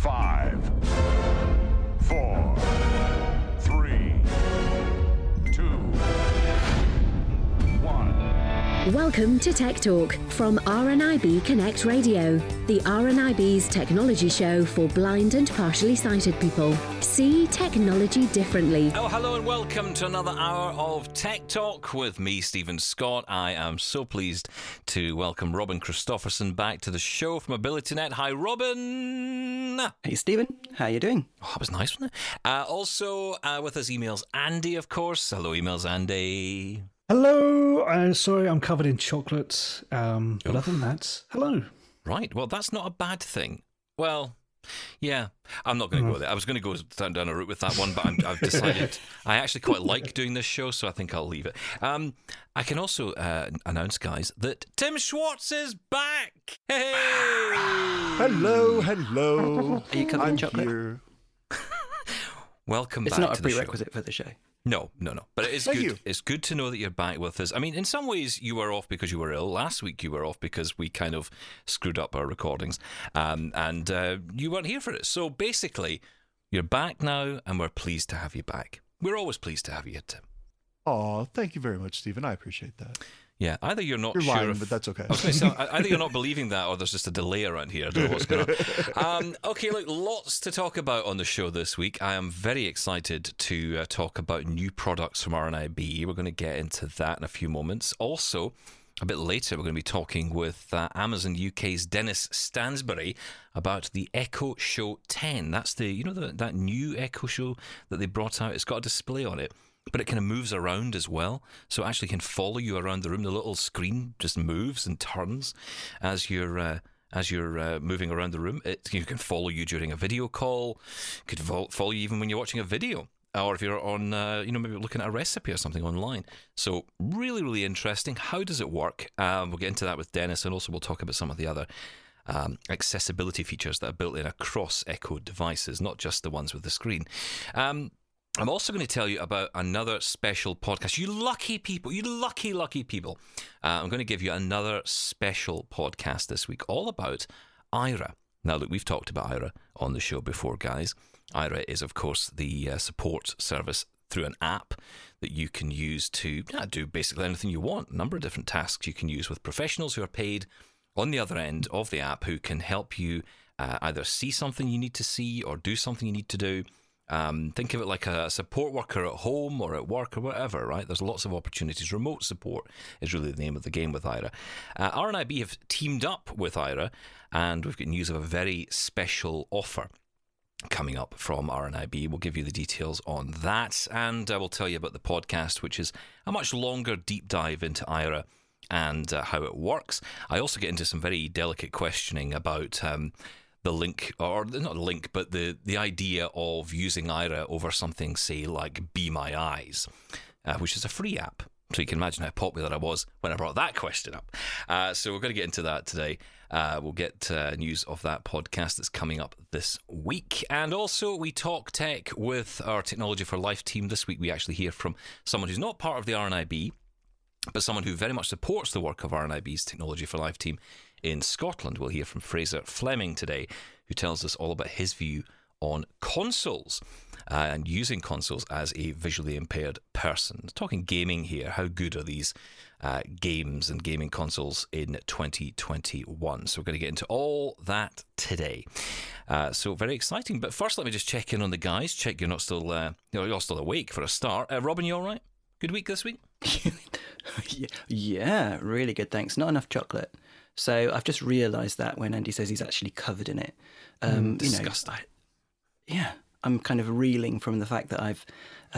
5, 4, 3, 2, 1. Welcome to Tech Talk from RNIB Connect Radio, the RNIB's technology show for blind and partially sighted people. See technology differently. Oh, hello and welcome to another hour of Tech Talk with me, Stephen Scott. I am so pleased to welcome Robin Christopherson back to the show from AbilityNet. Hi, Robin. Hey, Stephen. How you doing? Oh, that was nice, wasn't it? Also with us, emails Andy, of course. Hello, emails Andy. Hello. Sorry, I'm covered in chocolate. But other than that, hello. Right. Well, that's not a bad thing. Well, yeah. I'm not going to go there. I was going to go down a route with that one, but I've decided I actually quite like doing this show, so I think I'll leave it. I can also announce, guys, that Tim Schwartz is back. Hey! Hello. Are you covered in chocolate? Here. Welcome back It's to not a the show. prerequisite for the show. No. But it is Thank good. you. It's good to know that you're back with us. I mean, in some ways, you were off because you were ill. Last week, you were off because we kind of screwed up our recordings, and you weren't here for it. So basically, you're back now, and we're pleased to have you back. We're always pleased to have you, Tim. Aw, thank you very much, Stephen. I appreciate that. Yeah, either you're not You're sure lying, if, but that's okay. I was going to say, either you're not believing that or there's just a delay around here. I don't know what's going on. Okay, look, lots to talk about on the show this week. I am very excited to talk about new products from RNIB. We're going to get into that in a few moments. Also, a bit later, we're going to be talking with Amazon UK's Dennis Stansbury about the Echo Show 10. That's that new Echo Show that they brought out. It's got a display on it, but it kind of moves around as well, so it actually can follow you around the room. The little screen just moves and turns as you're moving around the room. You can follow you during a video call. Could follow you even when you're watching a video, or if you're on, maybe looking at a recipe or something online. So really, really interesting. How does it work? We'll get into that with Dennis, and also we'll talk about some of the other accessibility features that are built in across Echo devices, not just the ones with the screen. I'm also going to tell you about another special podcast. You lucky people, you lucky people. I'm going to give you another special podcast this week all about Aira. Now, look, we've talked about Aira on the show before, guys. Aira is, of course, the support service through an app that you can use to do basically anything you want. A number of different tasks you can use with professionals who are paid on the other end of the app who can help you either see something you need to see or do something you need to do. Think of it like a support worker at home or at work or whatever, right? There's lots of opportunities. Remote support is really the name of the game with Aira. RNIB have teamed up with Aira, and we've got news of a very special offer coming up from RNIB. We'll give you the details on that, and we'll tell you about the podcast, which is a much longer deep dive into Aira and how it works. I also get into some very delicate questioning about the link, or not a link, but the idea of using Aira over something, say, like Be My Eyes, which is a free app. So you can imagine how popular I was when I brought that question up. So we're going to get into that today. We'll get news of that podcast that's coming up this week. And also, we talk tech with our Technology for Life team. This week, we actually hear from someone who's not part of the RNIB, but someone who very much supports the work of RNIB's Technology for Life team in Scotland. We'll hear from Fraser Fleming today, who tells us all about his view on consoles and using consoles as a visually impaired person. Talking gaming here, how good are these games and gaming consoles in 2021? So we're going to get into all that today. So very exciting. But first, let me just check in on the guys. Check you're not still you're still awake for a start. Robin, you all right? Good week this week? Yeah, really good, thanks. Not enough chocolate. So I've just realised that when Andy says he's actually covered in it. Disgusting. I'm kind of reeling from the fact that I've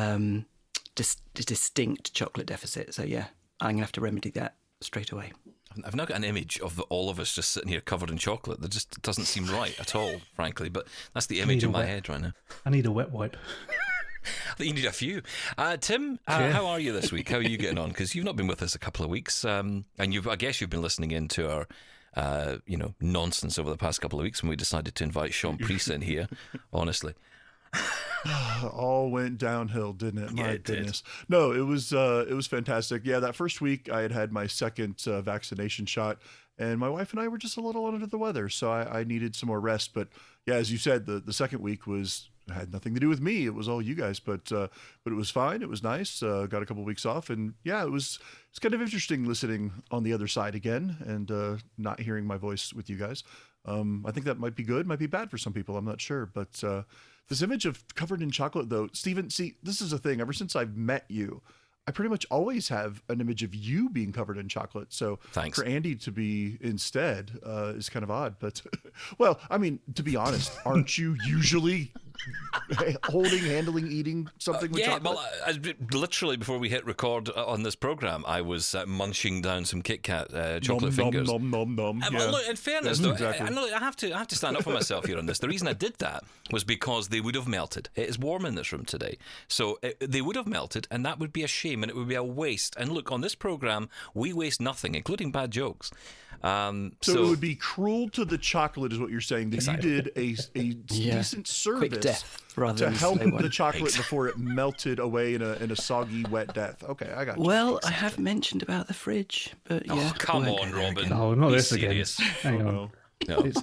distinct chocolate deficit. So yeah, I'm going to have to remedy that straight away. I've now got an image of all of us just sitting here covered in chocolate. That just doesn't seem right at all, frankly. But that's the image in my head right now. I need a wet wipe. I think you need a few. Tim, how are you this week? How are you getting on? Because you've not been with us a couple of weeks, and I guess you've been listening in to our, nonsense over the past couple of weeks when we decided to invite Sean Priest in here. Honestly, all went downhill, didn't it? My it goodness. No, it was fantastic. Yeah, that first week I had my second vaccination shot, and my wife and I were just a little under the weather, so I needed some more rest. But yeah, as you said, the second week had nothing to do with me. It was all you guys, but it was fine. It was nice. Got a couple of weeks off, and yeah, it's kind of interesting listening on the other side again and not hearing my voice with you guys. I think that might be good, might be bad for some people. I'm not sure, but this image of covered in chocolate, though, Stephen, see, this is a thing. Ever since I've met you, I pretty much always have an image of you being covered in chocolate. So Thanks. For Andy to be instead is kind of odd. But, well, I mean, to be honest, aren't you usually handling, eating something with chocolate? Well, literally before we hit record on this program, I was munching down some Kit Kat chocolate fingers. Nom, nom, nom, nom. Well, look, in fairness, Yes, though, exactly. I have to stand up for myself here on this. The reason I did that was because they would have melted. It is warm in this room today, so they would have melted, and that would be a shame, and it would be a waste. And look, on this program, we waste nothing, including bad jokes. So it would be cruel to the chocolate, is what you're saying. That Exactly. you did a decent service Quick death rather to than help slow one. the chocolate before it melted away in a soggy, wet death. Okay, I got you. Well, I have mentioned about the fridge, but yeah. Oh, come we won't on, go there Robin. again. Oh, not Be this again. serious. Hang on. Oh, No. It's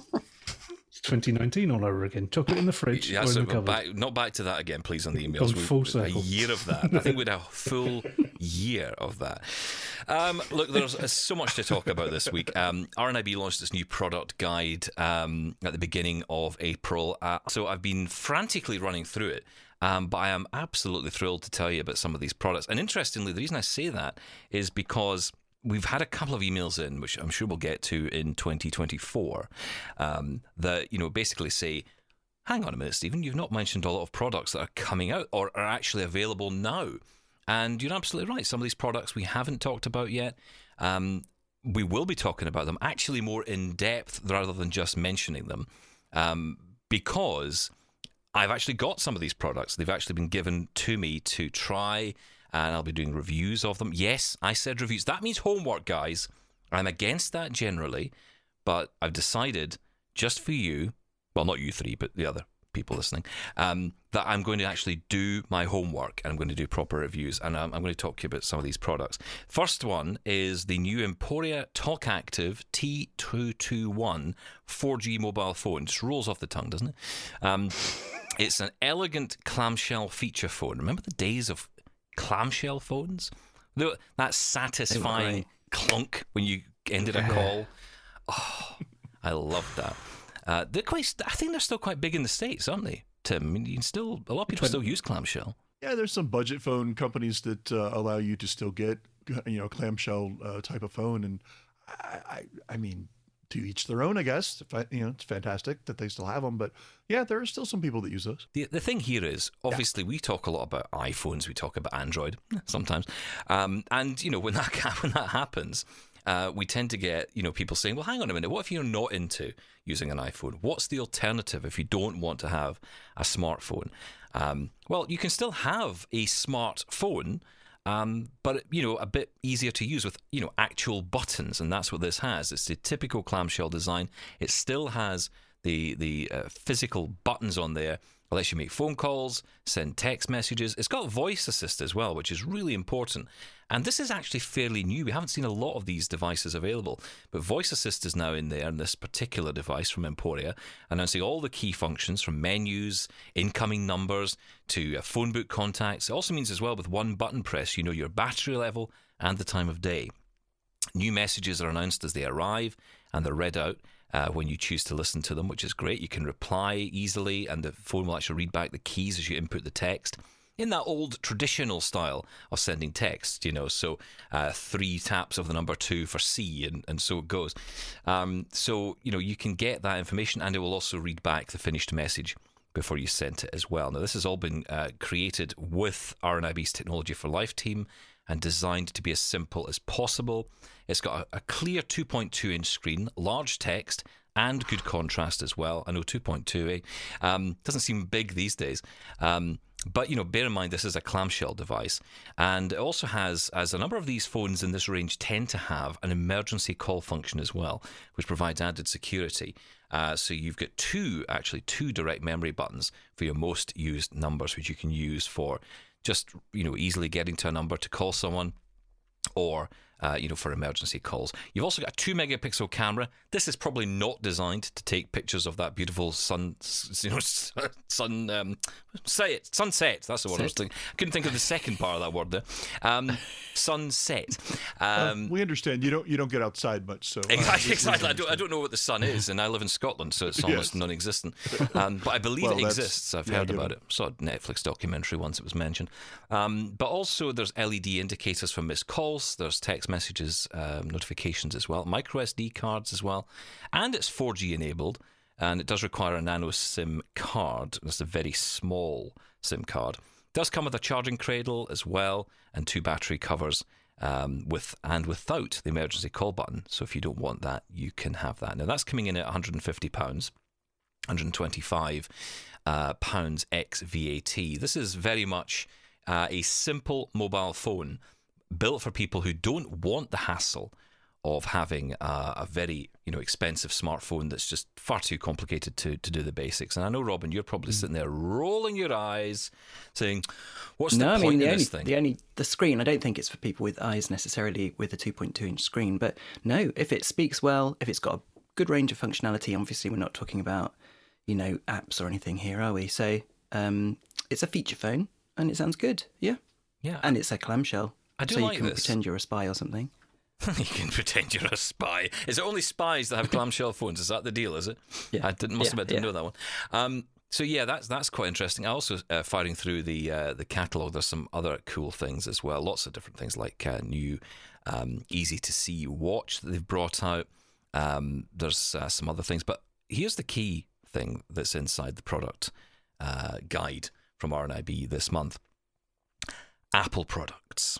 2019 all over again. Chocolate in the fridge Yeah, or in so the cupboard. not back to that again, please, on the emails. Gone full A circle. year of that. I think we'd have a full year of that. Look, there's so much to talk about this week. RNIB launched its new product guide at the beginning of April. So I've been frantically running through it. But I am absolutely thrilled to tell you about some of these products. And interestingly, the reason I say that is because we've had a couple of emails in, which I'm sure we'll get to in 2024, that, basically say, hang on a minute, Stephen, you've not mentioned a lot of products that are coming out or are actually available now. And you're absolutely right. Some of these products we haven't talked about yet. We will be talking about them actually more in depth rather than just mentioning them, because I've actually got some of these products. They've actually been given to me to try, and I'll be doing reviews of them. Yes, I said reviews. That means homework, guys. I'm against that generally, but I've decided just for you, well, not you three, but the other people listening, that I'm going to actually do my homework and I'm going to do proper reviews, and I'm going to talk to you about some of these products. First one is the new Emporia Talk Active T221 4G mobile phone. Just rolls off the tongue, doesn't it? It's an elegant clamshell feature phone. Remember the days of clamshell phones? That satisfying clunk when you ended a call. Oh, I love that. I think they're still quite big in the States, aren't they, Tim? I mean, a lot of people still use clamshell. yeah, there's some budget phone companies that allow you to still get, clamshell type of phone, and I mean, to each their own, I guess. It's fantastic that they still have them, but yeah, there are still some people that use those. The thing here is, obviously, we talk a lot about iPhones, we talk about Android sometimes, and when that happens, we tend to get people saying, well, hang on a minute, what if you're not into using an iPhone? What's the alternative if you don't want to have a smartphone? Well, you can still have a smartphone, but a bit easier to use with actual buttons, and that's what this has. It's the typical clamshell design. It still has the physical buttons on there. It lets you make phone calls, send text messages. It's got voice assist as well, which is really important. And this is actually fairly new. We haven't seen a lot of these devices available, but voice assist is now in there in this particular device from Emporia, announcing all the key functions from menus, incoming numbers, to phone book contacts. It also means as well, with one button press, you know your battery level and the time of day. New messages are announced as they arrive, and they're read out when you choose to listen to them, which is great. You can reply easily, and the phone will actually read back the keys as you input the text in that old traditional style of sending text, so 3 taps of the number 2 for C, and so it goes. So you can get that information, and it will also read back the finished message before you sent it as well. Now, this has all been created with RNIB's Technology for Life team and designed to be as simple as possible. It's got a clear 2.2-inch screen, large text, and good contrast as well. I know 2.2 doesn't seem big these days, but bear in mind this is a clamshell device, and it also has, as a number of these phones in this range tend to have, an emergency call function as well, which provides added security. So you've got two direct memory buttons for your most used numbers, which you can use for just easily getting to a number to call someone, or for emergency calls. You've also got a 2-megapixel camera. This is probably not designed to take pictures of that beautiful sunset. That's the word I was thinking. I couldn't think of the second part of that word there. Sunset. We understand you don't get outside much, so exactly. I don't know what the sun is, and I live in Scotland, so it's almost non-existent. But I believe it exists. I've heard about it. Saw a Netflix documentary once it was mentioned. But also there's LED indicators for missed calls. There's text messages, notifications as well. Micro SD cards as well, and it's 4G enabled. And it does require a nano SIM card. That's a very small SIM card. It does come with a charging cradle as well, and 2 battery covers. With and without the emergency call button. So if you don't want that, you can have that. Now that's coming in at £150, £125 ex VAT. This is very much a simple mobile phone built for people who don't want the hassle of having a very expensive smartphone that's just far too complicated to do the basics. And I know, Robin, you're probably sitting there rolling your eyes, saying, "What's the point in this thing?" The screen. I don't think it's for people with eyes necessarily with a 2.2-inch screen. But no, if it speaks well, if it's got a good range of functionality, obviously we're not talking about apps or anything here, are we? So it's a feature phone, and it sounds good. Yeah. And it's a clamshell. I do so like you can this. Pretend you're a spy or something. You can pretend you're a spy. Is it only spies that have clamshell phones? Is that the deal, is it? Yeah. I didn't know that one. So yeah, that's quite interesting. I also, firing through the catalogue, there's some other cool things as well. Lots of different things like new easy-to-see watch that they've brought out. There's some other things. But here's the key thing that's inside the product guide from RNIB this month. Apple products.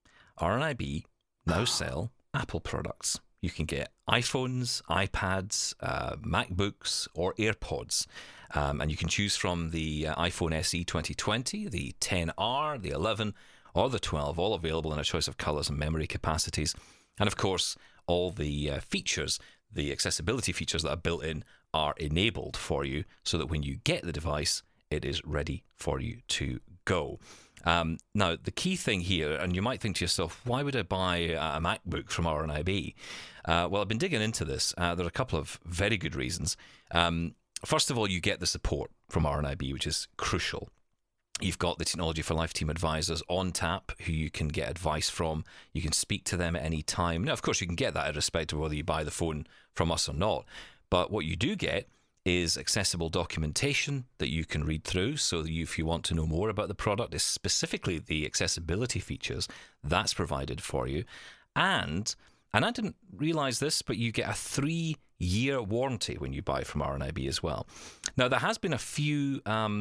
RNIB now sell Apple products. You can get iPhones, iPads, MacBooks, or AirPods. And you can choose from the iPhone SE 2020, the 10R, the 11, or the 12, all available in a choice of colours and memory capacities. And of course, all the features, the accessibility features that are built in, are enabled for you so that when you get the device, it is ready for you to go. Now, the key thing here, and you might think to yourself, why would I buy a MacBook from RNIB? Well, I've been digging into this. There are a couple of very good reasons. First of all, you get the support from RNIB, which is crucial. You've got the Technology for Life team advisors on tap who you can get advice from. You can speak to them at any time. Now, of course, you can get that irrespective of whether you buy the phone from us or not. But what you do get is accessible documentation that you can read through. So if you want to know more about the product, specifically the accessibility features, that's provided for you. And I didn't realize this, but you get a 3-year warranty when you buy from RNIB as well. Now, there has been a few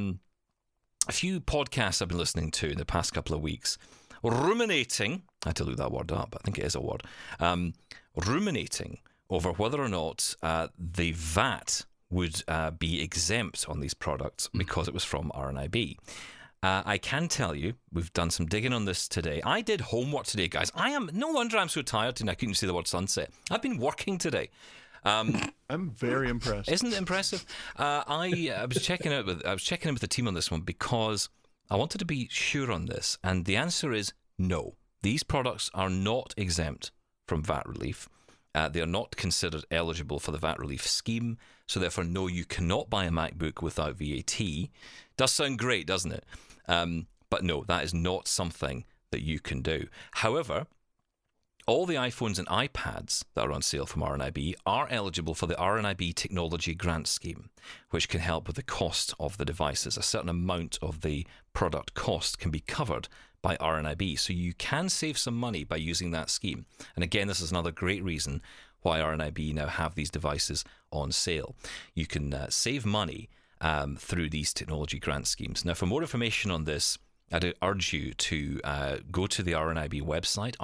podcasts I've been listening to in the past couple of weeks, ruminating, I had to look that word up, I think it is a word, ruminating over whether or not the VAT would be exempt on these products because it was from RNIB. I can tell you, we've done some digging on this today. I did homework today, guys. No wonder I'm so tired today. I couldn't see the word sunset. I've been working today. I'm very impressed. Isn't it impressive? I was checking in with the team on this one because I wanted to be sure on this, and the answer is no. These products are not exempt from VAT relief. They are not considered eligible for the VAT relief scheme, so therefore, no, you cannot buy a MacBook without VAT. Does sound great, doesn't it? But no, that is not something that you can do. However, all the iPhones and iPads that are on sale from RNIB are eligible for the RNIB Technology Grant Scheme, which can help with the cost of the devices. A certain amount of the product cost can be covered by RNIB, so you can save some money by using that scheme. And again, this is another great reason why RNIB now have these devices on sale. You can save money through these technology grant schemes. Now, for more information on this, I'd urge you to go to the RNIB website,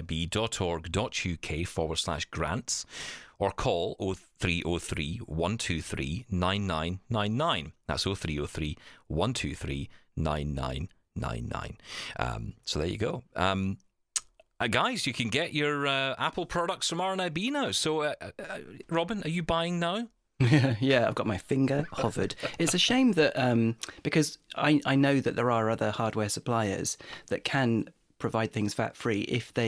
rnib.org.uk/grants, or call 0303 123 9999. That's 0303 123 9999. So there you go. Guys, you can get your Apple products from RNIB now. So, Robin, are you buying now? Yeah, I've got my finger hovered. It's a shame that because I know that there are other hardware suppliers that can provide things VAT-free if they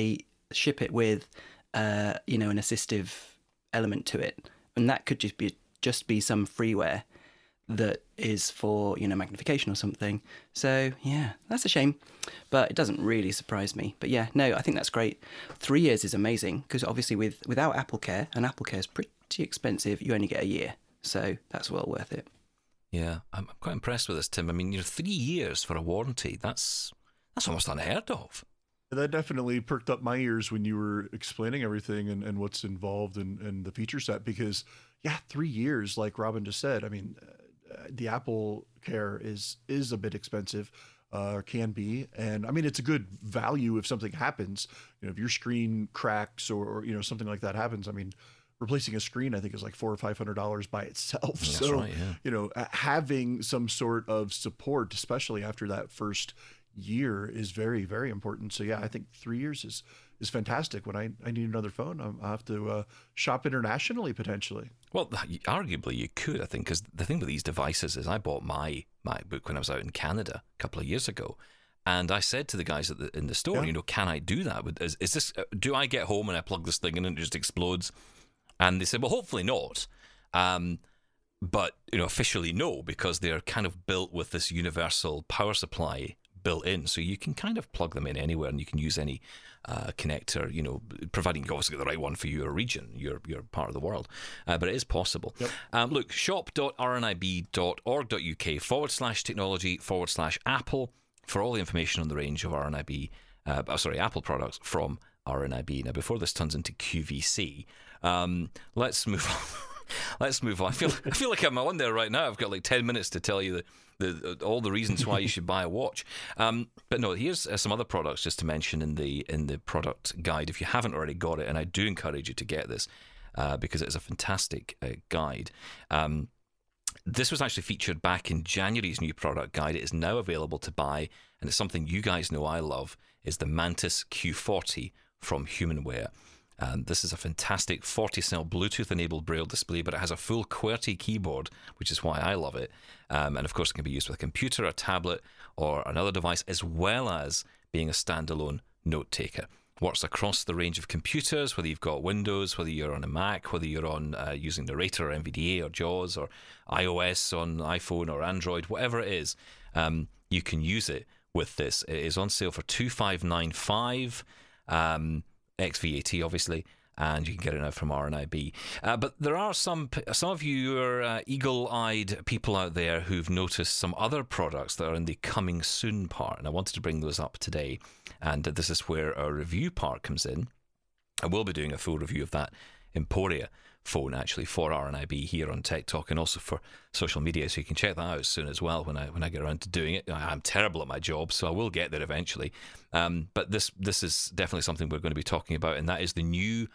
ship it with, an assistive element to it, and that could just be some freeware that is for magnification or something. So yeah, that's a shame, but it doesn't really surprise me. But yeah, no, I think that's great. 3 years is amazing, because obviously without AppleCare, and AppleCare is pretty expensive, you only get a year, so that's well worth it. Yeah, I'm quite impressed with this, Tim. I mean, 3 years for a warranty, that's almost unheard of. That definitely perked up my ears when you were explaining everything and what's involved in the feature set, because, 3 years, like Robin just said, I mean, the Apple Care is a bit expensive, can be. And I mean, it's a good value if something happens, if your screen cracks or something like that happens. I mean, replacing a screen, I think, is like $400 or $500 by itself. That's so, right, yeah. Having some sort of support, especially after that first year, is very, very important. So yeah, I think 3 years is fantastic. When I need another phone, I'll have to shop internationally potentially. Well, arguably you could, I think, because the thing with these devices is I bought my MacBook when I was out in Canada a couple of years ago, and I said to the guys in the store, can I do that? Is this? Do I get home and I plug this thing in and it just explodes? And they said, well, hopefully not. But officially no, because they're kind of built with this universal power supply built in, so you can kind of plug them in anywhere, and you can use any connector, providing you obviously get the right one for your region, your part of the world. But it is possible. Yep. Look, shop.rnib.org.uk/technology/Apple for all the information on the range of Apple products from RNIB. Now, before this turns into QVC, let's move on. Let's move on. I feel like I'm on there right now. I've got like 10 minutes to tell you all the reasons why you should buy a watch. But no, here's some other products just to mention in the product guide if you haven't already got it, and I do encourage you to get this because it is a fantastic guide. This was actually featured back in January's new product guide. It is now available to buy, and it's something you guys know I love, is the Mantis Q40 from Humanware. This is a fantastic 40-cell Bluetooth-enabled Braille display, but it has a full QWERTY keyboard, which is why I love it. And of course, it can be used with a computer, a tablet, or another device, as well as being a standalone note taker. Works across the range of computers, whether you've got Windows, whether you're on a Mac, whether you're on using Narrator or NVDA or JAWS or iOS on iPhone or Android, whatever it is, you can use it with this. It is on sale for $2,595. ex-VAT, obviously, and you can get it now from RNIB. But there are some of you are eagle-eyed people out there who've noticed some other products that are in the coming soon part, and I wanted to bring those up today. And this is where our review part comes in. I will be doing a full review of that Emporia phone, actually, for RNIB here on Tech Talk, and also for social media, so you can check that out soon as well when I get around to doing it. I'm terrible at my job, so I will get there eventually. But this is definitely something we're going to be talking about, and that is the new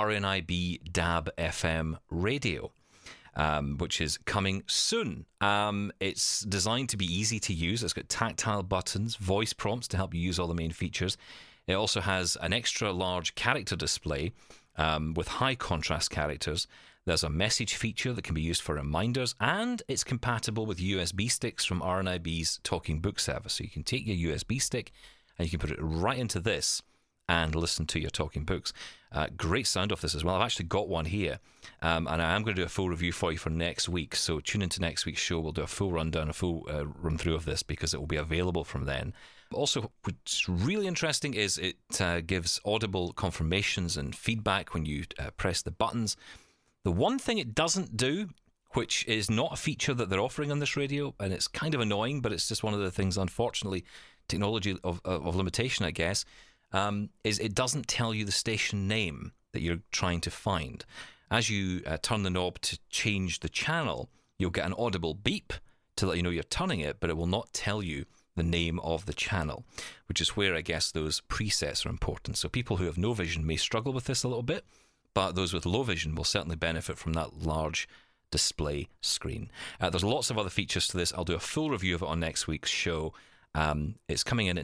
RNIB DAB FM radio, which is coming soon. It's designed to be easy to use. It's got tactile buttons, voice prompts to help you use all the main features. It also has an extra large character display with high contrast characters. There's a message feature that can be used for reminders, and it's compatible with USB sticks from RNIB's Talking Book service. So you can take your USB stick and you can put it right into this and listen to your talking books. Great sound off this as well. I've actually got one here, and I am going to do a full review for you for next week. So tune into next week's show. We'll do a full rundown, a full run through of this, because it will be available from then. Also, what's really interesting is it gives audible confirmations and feedback when you press the buttons. The one thing it doesn't do, which is not a feature that they're offering on this radio, and it's kind of annoying, but it's just one of the things, unfortunately, technology of limitation, I guess, is it doesn't tell you the station name that you're trying to find. As you turn the knob to change the channel, you'll get an audible beep to let you know you're turning it, but it will not tell you the name of the channel, which is where I guess those presets are important. So people who have no vision may struggle with this a little bit, but those with low vision will certainly benefit from that large display screen. There's lots of other features to this. I'll do a full review of it on next week's show. It's coming in at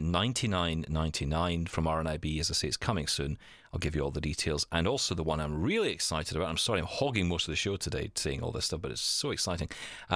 $99.99 from RNIB. As I say, it's coming soon. I'll give you all the details. And also the one I'm really excited about. I'm sorry, I'm hogging most of the show today saying all this stuff, but it's so exciting.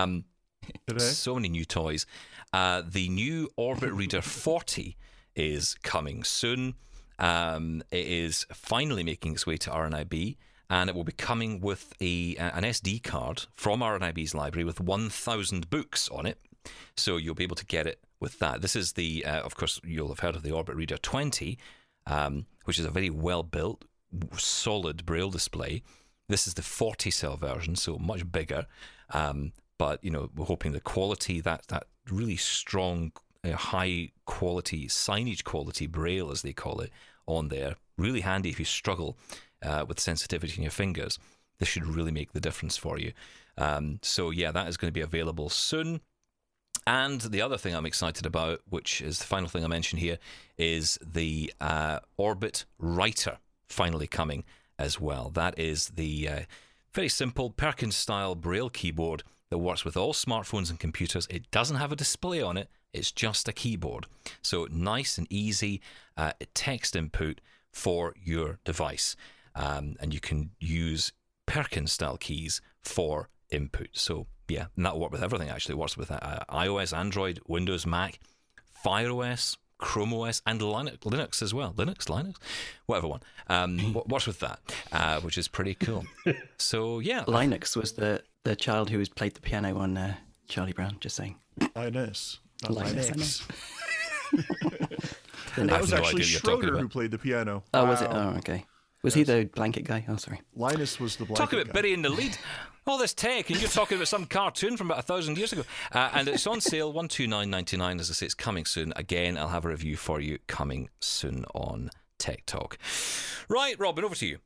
So many new toys. The new Orbit Reader 40 is coming soon. It is finally making its way to RNIB, and it will be coming with an SD card from RNIB's library with 1,000 books on it. So you'll be able to get it with that. This is the, of course, you'll have heard of the Orbit Reader 20, which is a very well-built, solid Braille display. This is the 40-cell version, so much bigger. But, we're hoping the quality, that really strong, high-quality, signage quality Braille, as they call it, on there. Really handy if you struggle with sensitivity in your fingers. This should really make the difference for you. So, yeah, that is going to be available soon. And the other thing I'm excited about, which is the final thing I mention here, is the Orbit Writer finally coming as well. That is the very simple Perkins-style Braille keyboard that works with all smartphones and computers. It doesn't have a display on it. It's just a keyboard. So nice and easy text input for your device. And you can use Perkins-style keys for input. So, yeah, and that'll work with everything, actually. It works with iOS, Android, Windows, Mac, Fire OS, Chrome OS, and Linux as well. Linux, whatever one. Works with that, which is pretty cool. So, yeah. Linux was the child who played the piano on Charlie Brown, just saying. Linus. Not Linus, Linux. I know. That was no actually idea what you're talking Schroeder about. who played the piano. Oh, was it? Wow. Oh, okay. Was he the blanket guy? Oh, sorry. Linus was the blanket Talk about guy. burying the lead. All this tech, and you're talking about some cartoon from about 1,000 years ago. And it's on sale, $129.99. As I say, it's coming soon. Again, I'll have a review for you coming soon on Tech Talk. Right, Robin, over to you.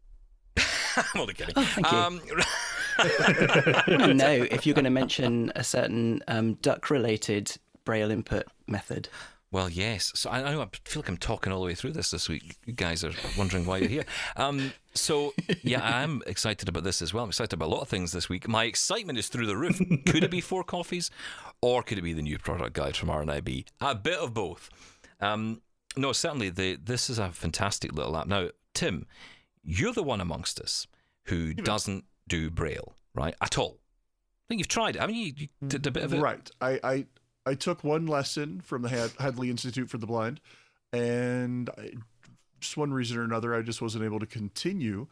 I'm only kidding. Oh, thank you. I want to know if you're going to mention a certain duck-related Braille input method. Well, yes. So I know I feel like I'm talking all the way through this week. You guys are wondering why you're here. So, yeah, I am excited about this as well. I'm excited about a lot of things this week. My excitement is through the roof. Could it be 4 Coffees, or could it be the new product guide from RNIB? A bit of both. No, certainly, this is a fantastic little app. Now, Tim, you're the one amongst us who doesn't do Braille, right, at all. I think you've tried it, haven't you? You did a bit of it. Right. I took one lesson from the Hadley Institute for the Blind, and just one reason or another, I just wasn't able to continue.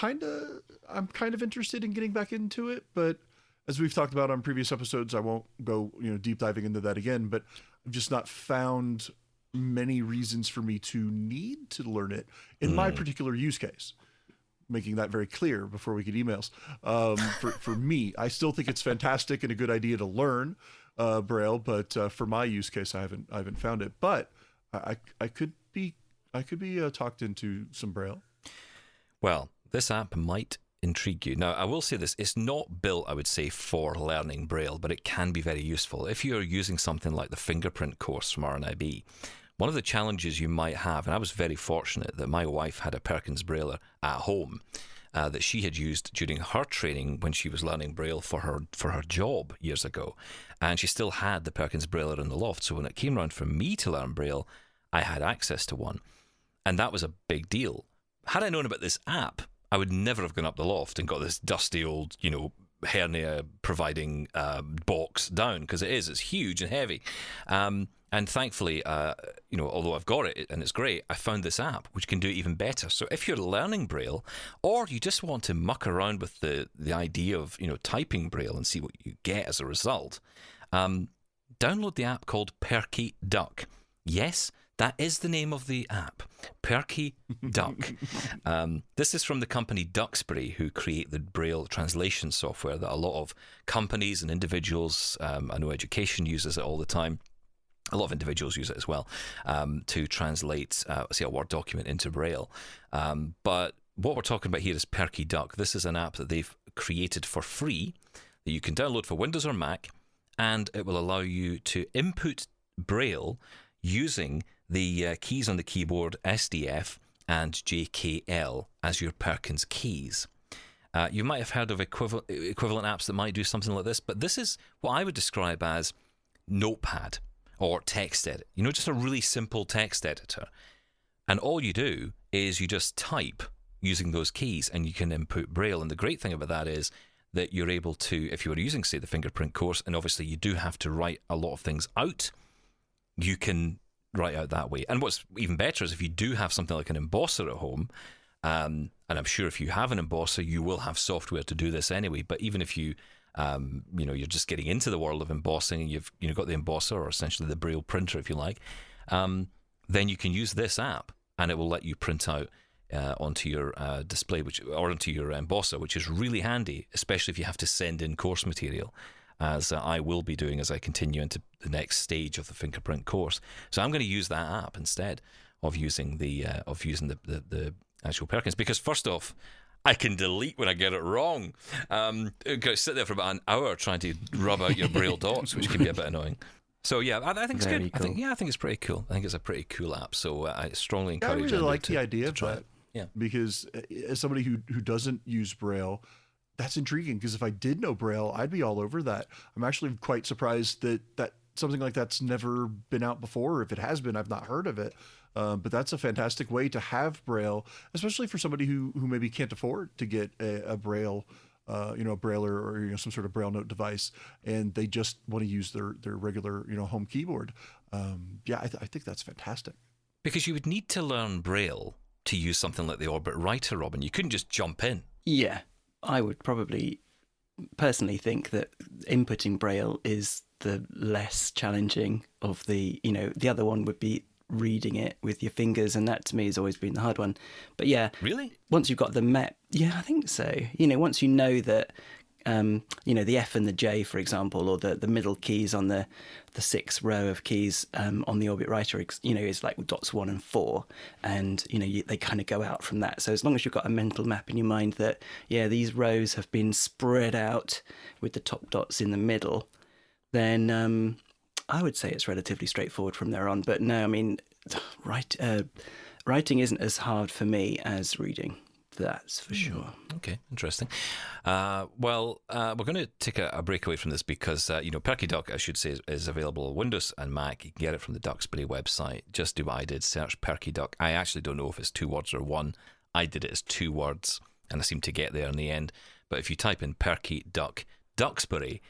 I'm kind of interested in getting back into it, but as we've talked about on previous episodes, I won't go deep diving into that again. But I've just not found many reasons for me to need to learn it in my particular use case. Making that very clear before we get emails. For me, I still think it's fantastic and a good idea to learn Braille, but for my use case, I haven't found it. But I could be talked into some Braille. Well, this app might intrigue you. Now, I will say this: it's not built, I would say, for learning Braille, but it can be very useful if you're using something like the fingerprint course from RNIB. One of the challenges you might have, and I was very fortunate that my wife had a Perkins Brailler at home that she had used during her training when she was learning Braille for her job years ago, and she still had the Perkins Brailler in the loft. So when it came around for me to learn Braille, I had access to one, and that was a big deal. Had I known about this app, I would never have gone up the loft and got this dusty old, hernia providing box down, because it's huge and heavy. And thankfully, although I've got it and it's great, I found this app which can do it even better. So if you're learning Braille, or you just want to muck around with the idea of typing Braille and see what you get as a result, download the app called Perky Duck. Yes, that is the name of the app, Perky Duck. This is from the company Duxbury, who create the Braille translation software that a lot of companies and individuals, I know education uses it all the time. A lot of individuals use it as well to translate, a Word document into Braille. But what we're talking about here is Perky Duck. This is an app that they've created for free that you can download for Windows or Mac, and it will allow you to input Braille using the keys on the keyboard, SDF and JKL, as your Perkins keys. You might have heard of equivalent apps that might do something like this, but this is what I would describe as Notepad or text edit. Just a really simple text editor. And all you do is you just type using those keys and you can input Braille. And the great thing about that is that you're able to, if you were using, say, the fingerprint course, and obviously you do have to write a lot of things out, you can right out that way. And what's even better is if you do have something like an embosser at home, and I'm sure if you have an embosser, you will have software to do this anyway. But even if you, you're just getting into the world of embossing and you've got the embosser, or essentially the Braille printer, if you like, then you can use this app, and it will let you print out onto your display, or onto your embosser, which is really handy, especially if you have to send in course material, as I will be doing as I continue into the next stage of the fingerprint course. So I'm going to use that app instead of using the actual Perkins, because first off, I can delete when I get it wrong. Go sit there for about an hour trying to rub out your Braille dots, which can be a bit annoying. So yeah, I think it's Very good. cool. I think it's pretty cool. I think it's a pretty cool app. So I strongly I encourage. really Andrew like the idea to of try that. it. Yeah. Because as somebody who doesn't use Braille, that's intriguing. Because if I did know Braille, I'd be all over that. I'm actually quite surprised that something like that's never been out before. If it has been, I've not heard of it. But that's a fantastic way to have Braille, especially for somebody who maybe can't afford to get a Braille, a Brailler or some sort of Braille note device, and they just want to use their regular home keyboard. I think that's fantastic. Because you would need to learn Braille to use something like the Orbit Writer, Robin. You couldn't just jump in. Yeah, I would probably personally think that inputting Braille is the less challenging of the other one would be reading it with your fingers, and that to me has always been the hard one. But yeah, Really? once you've got the map, yeah, I think so. Once you know that, the F and the J, for example, or the middle keys on the sixth row of keys on the Orbit Writer, is like dots 1 and 4, and they kind of go out from that. So as long as you've got a mental map in your mind that these rows have been spread out with the top dots in the middle, then I would say it's relatively straightforward from there on. But no, I mean, writing isn't as hard for me as reading. That's for sure. Okay, interesting. We're going to take a break away from this because, Perky Duck, I should say, is available on Windows and Mac. You can get it from the Duxbury website. Just do what I did, search Perky Duck. I actually don't know if it's 2 words or 1. I did it as 2 words, and I seem to get there in the end. But if you type in Perky Duck Duxbury,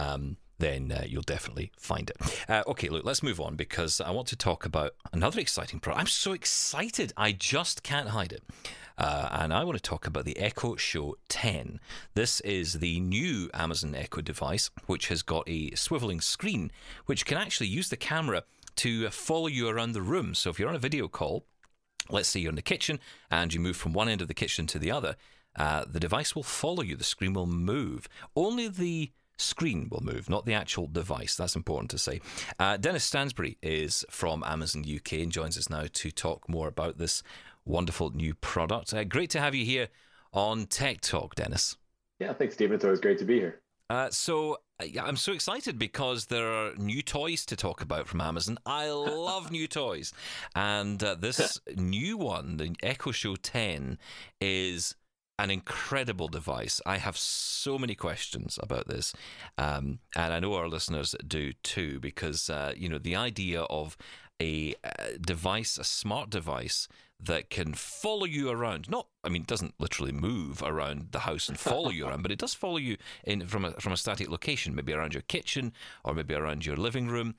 then you'll definitely find it. Okay, look, let's move on because I want to talk about another exciting product. I'm so excited. I just can't hide it. And I want to talk about the Echo Show 10. This is the new Amazon Echo device, which has got a swiveling screen, which can actually use the camera to follow you around the room. So if you're on a video call, let's say you're in the kitchen and you move from one end of the kitchen to the other, the device will follow you. The screen will move. Only the screen will move, not the actual device. That's important to say. Dennis Stansbury is from Amazon UK and joins us now to talk more about this wonderful new product. Great to have you here on Tech Talk, Dennis. Yeah, thanks, Stephen. It's always great to be here. I'm so excited because there are new toys to talk about from Amazon. I love new toys. And this new one, the Echo Show 10, is an incredible device. I have so many questions about this, and I know our listeners do too, because the idea of a device, a smart device that can follow you around. It doesn't literally move around the house and follow you around, but it does follow you from a static location, maybe around your kitchen or maybe around your living room.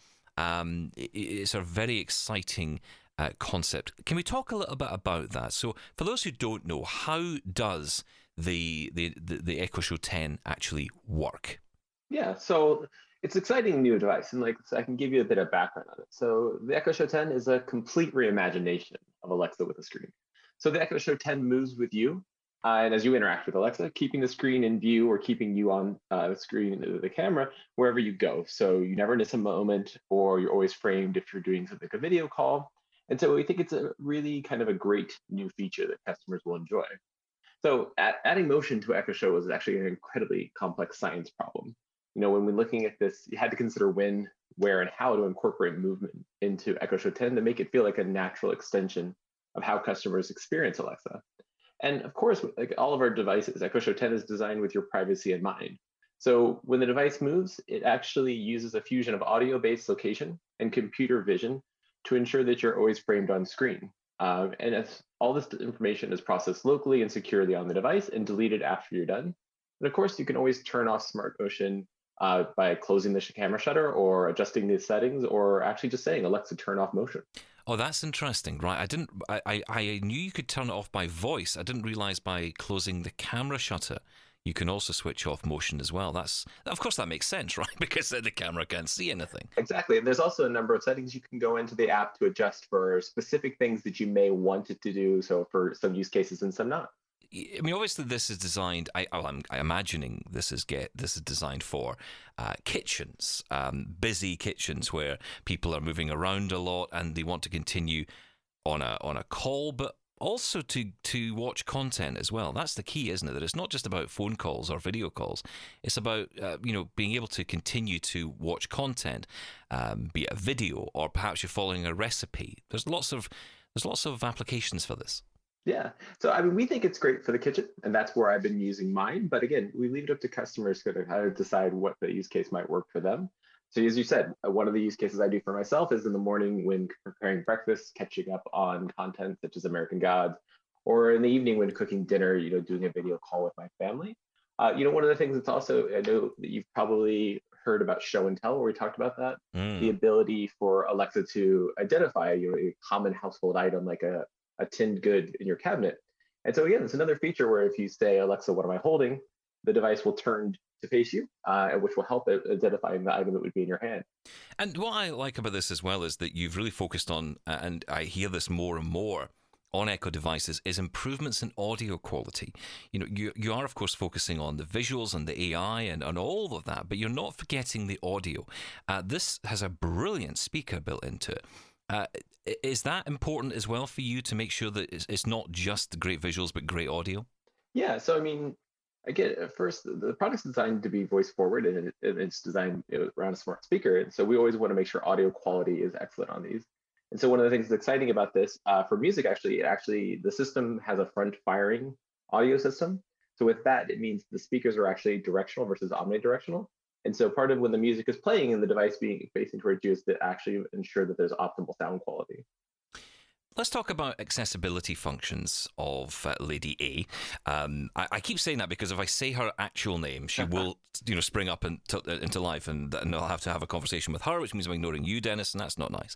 It's a very exciting concept. Can we talk a little bit about that? So, for those who don't know, how does the Echo Show 10 actually work? Yeah, so it's an exciting new device, and I can give you a bit of background on it. So the Echo Show 10 is a complete reimagination of Alexa with a screen. So the Echo Show 10 moves with you, and as you interact with Alexa, keeping the screen in view or keeping you on the screen of the camera wherever you go. So you never miss a moment, or you're always framed if you're doing something like a video call. And so we think it's a really kind of a great new feature that customers will enjoy. So adding motion to Echo Show was actually an incredibly complex science problem. When we're looking at this, you had to consider when, where, and how to incorporate movement into Echo Show 10 to make it feel like a natural extension of how customers experience Alexa. And of course, like all of our devices, Echo Show 10 is designed with your privacy in mind. So when the device moves, it actually uses a fusion of audio-based location and computer vision to ensure that you're always framed on screen. And as all this information is processed locally and securely on the device and deleted after you're done. And of course, you can always turn off Smart Motion by closing the camera shutter or adjusting the settings or actually just saying, Alexa, turn off motion. Oh, that's interesting, right? I knew you could turn it off by voice. I didn't realize by closing the camera shutter, you can also switch off motion as well. Of course, that makes sense, right? Because then the camera can't see anything. Exactly. And there's also a number of settings you can go into the app to adjust for specific things that you may want it to do. So for some use cases and some not. I mean, obviously, this is designed. I'm imagining this is designed for kitchens, busy kitchens where people are moving around a lot and they want to continue on a call, but also to watch content as well. That's the key, isn't it? That it's not just about phone calls or video calls. It's about being able to continue to watch content, be it a video or perhaps you're following a recipe. There's lots of applications for this. Yeah. So, I mean, we think it's great for the kitchen, and that's where I've been using mine. But again, we leave it up to customers to kind of decide what the use case might work for them. So as you said, one of the use cases I do for myself is in the morning when preparing breakfast, catching up on content such as American Gods, or in the evening when cooking dinner, doing a video call with my family. One of the things that's also, I know that you've probably heard about Show and Tell, where we talked about that, the ability for Alexa to identify, a common household item like a tinned good in your cabinet. And so again, it's another feature where if you say, Alexa, what am I holding? The device will turn to face you, which will help it identifying the item that would be in your hand. And what I like about this as well is that you've really focused on, and I hear this more and more on Echo devices, is improvements in audio quality. You are, of course, focusing on the visuals and the AI and all of that, but you're not forgetting the audio. This has a brilliant speaker built into it. Is that important as well for you to make sure that it's not just great visuals, but great audio? Yeah. So, I mean, again, at first, the product's designed to be voice forward and it's designed around a smart speaker. And so we always want to make sure audio quality is excellent on these. And so one of the things that's exciting about this for music, actually, the system has a front firing audio system. So with that, it means the speakers are actually directional versus omnidirectional. And so part of when the music is playing and the device being facing towards you is to actually ensure that there's optimal sound quality. Let's talk about accessibility functions of Lady A. I keep saying that because if I say her actual name, she will, spring up into life, and I'll have to have a conversation with her, which means I'm ignoring you, Dennis, and that's not nice.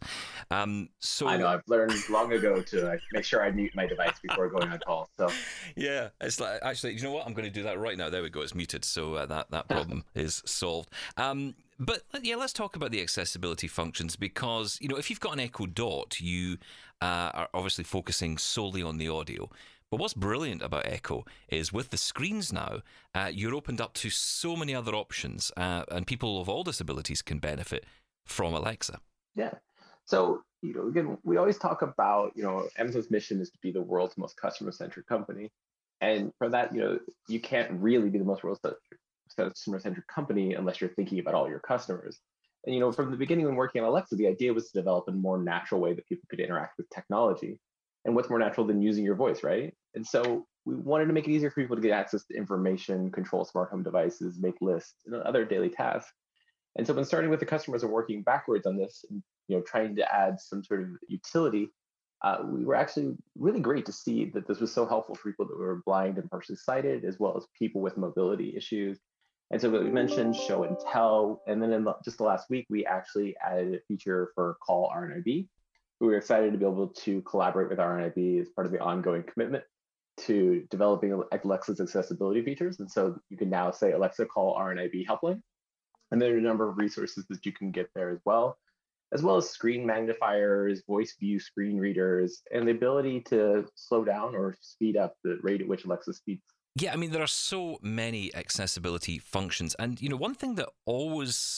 So I know I've learned long ago to make sure I mute my device before going on calls. So yeah, it's like actually, you know what? I'm going to do that right now. There we go. It's muted, so that problem is solved. But yeah, let's talk about the accessibility functions because, if you've got an Echo Dot, you are obviously focusing solely on the audio. But what's brilliant about Echo is with the screens now, you're opened up to so many other options and people of all disabilities can benefit from Alexa. Yeah. So, again, we always talk about, Amazon's mission is to be the world's most customer-centric company. And for that, you can't really be the most customer-centric company unless you're thinking about all your customers. And from the beginning when working on Alexa, the idea was to develop a more natural way that people could interact with technology. And what's more natural than using your voice, right? And so we wanted to make it easier for people to get access to information, control smart home devices, make lists, and other daily tasks. And so when starting with the customers and working backwards on this, and trying to add some sort of utility, we were actually really great to see that this was so helpful for people that were blind and partially sighted, as well as people with mobility issues. And so we mentioned Show and Tell, and then in just the last week, we actually added a feature for Call RNIB. We were excited to be able to collaborate with RNIB as part of the ongoing commitment to developing Alexa's accessibility features. And so you can now say, Alexa, call RNIB helpline. And there are a number of resources that you can get there as well as screen magnifiers, voice view screen readers, and the ability to slow down or speed up the rate at which Alexa speaks. Yeah, I mean, there are so many accessibility functions. And, one thing that always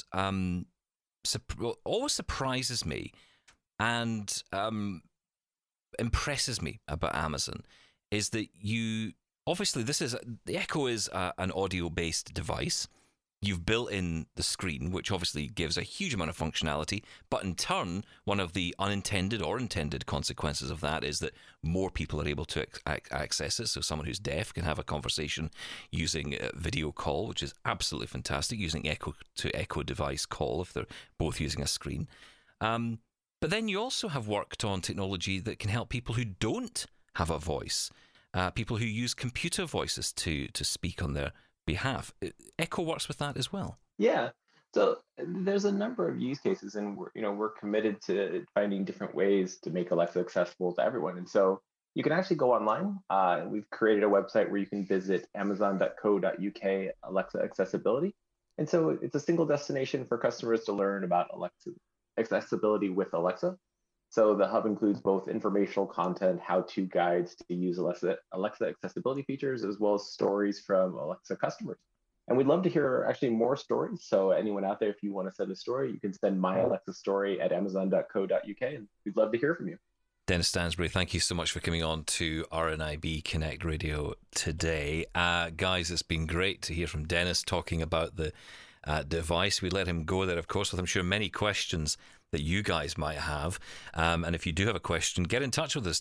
surprises me and impresses me about Amazon is that obviously, the Echo is an audio-based device. You've built in the screen, which obviously gives a huge amount of functionality, but in turn, one of the unintended or intended consequences of that is that more people are able to access it. So someone who's deaf can have a conversation using video call, which is absolutely fantastic, using Echo to Echo device call if they're both using a screen. But then you also have worked on technology that can help people who don't have a voice, people who use computer voices to speak on their behalf. Echo works with that as well. Yeah. So there's a number of use cases, and we're committed to finding different ways to make Alexa accessible to everyone. And so you can actually go online. And we've created a website where you can visit amazon.co.uk Alexa accessibility. And so it's a single destination for customers to learn about Alexa accessibility with Alexa. So the hub includes both informational content, how-to guides to use Alexa accessibility features, as well as stories from Alexa customers. And we'd love to hear actually more stories. So anyone out there, if you want to send a story, you can send my Alexa story at amazon.co.uk, and we'd love to hear from you. Dennis Stansbury, thank you so much for coming on to RNIB Connect Radio today. Guys, it's been great to hear from Dennis talking about the device. We let him go there, of course, with I'm sure many questions that you guys might have. And if you do have a question, get in touch with us,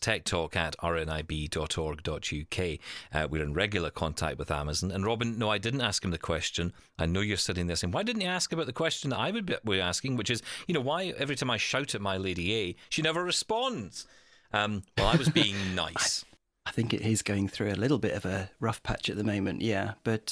techtalk@rnib.org.uk. We're in regular contact with Amazon. And Robin, no, I didn't ask him the question. I know you're sitting there saying, why didn't you ask about the question that I would be asking, which is, why every time I shout at my Lady A, she never responds? Well, I was being nice. I think it is going through a little bit of a rough patch at the moment, yeah. But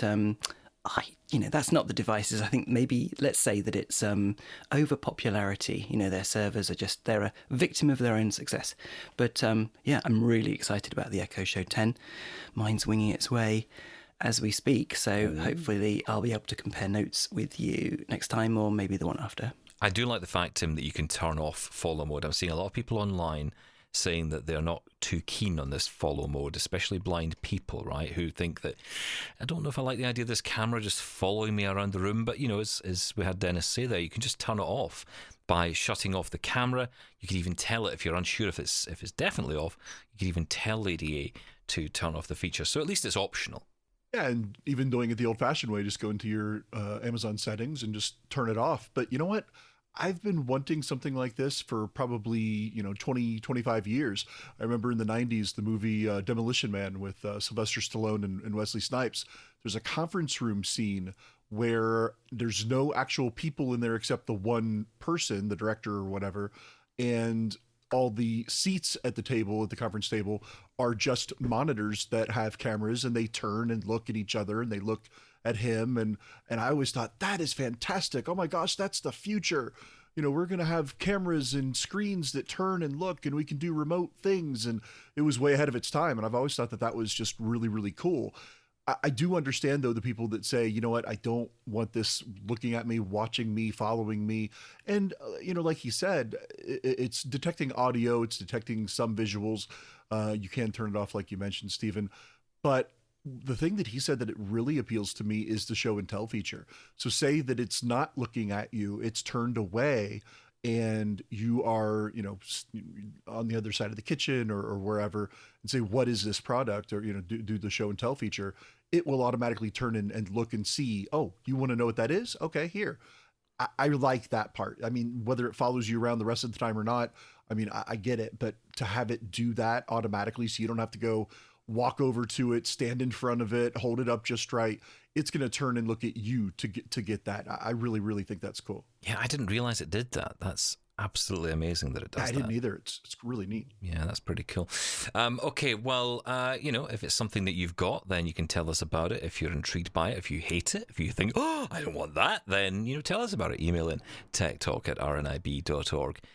that's not the devices. I think maybe let's say that it's over popularity. Their servers they're a victim of their own success. But I'm really excited about the Echo Show 10. Mine's winging its way as we speak. So hopefully I'll be able to compare notes with you next time, or maybe the one after. I do like the fact, Tim, that you can turn off follow mode. I'm seeing a lot of people online saying that they're not too keen on this follow mode, especially blind people, right, who think that, I don't know if I like the idea of this camera just following me around the room, but, as we had Dennis say there, you can just turn it off by shutting off the camera. You can even tell it, if you're unsure if it's definitely off, you can even tell Lady A to turn off the feature, so at least it's optional. Yeah, and even doing it the old-fashioned way, just go into your Amazon settings and just turn it off. But you know what? I've been wanting something like this for probably, 20, 25 years. I remember in the 90s, the movie Demolition Man with Sylvester Stallone and Wesley Snipes. There's a conference room scene where there's no actual people in there except the one person, the director or whatever, and all the seats at the conference table, are just monitors that have cameras, and they turn and look at each other, and they look at him, and I always thought, that is fantastic. Oh my gosh, that's the future. We're going to have cameras and screens that turn and look, and we can do remote things. And it was way ahead of its time, and I've always thought that was just really, really cool. I do understand, though, the people that say, you know what, I don't want this looking at me, watching me, following me. And, like he said, it's detecting audio, it's detecting some visuals. You can turn it off, like you mentioned, Stephen. But the thing that he said that it really appeals to me is the show and tell feature. So say that it's not looking at you, it's turned away, and you are, on the other side of the kitchen or wherever, and say, what is this product? Or, do the show and tell feature. It will automatically turn in and look and see, oh, you want to know what that is? Okay, here. I like that part. I mean, whether it follows you around the rest of the time or not, I mean, I get it, but to have it do that automatically, so you don't have to go walk over to it, stand in front of it, hold it up just right, it's going to turn and look at you to get that. I really, really think that's cool. Yeah, I didn't realize it did that. That's absolutely amazing that it does that. I didn't either. It's really neat. Yeah, that's pretty cool. Okay, well, if it's something that you've got, then you can tell us about it. If you're intrigued by it, if you hate it, if you think, oh, I don't want that, then, tell us about it. Email in techtalk@rnib.org.uk.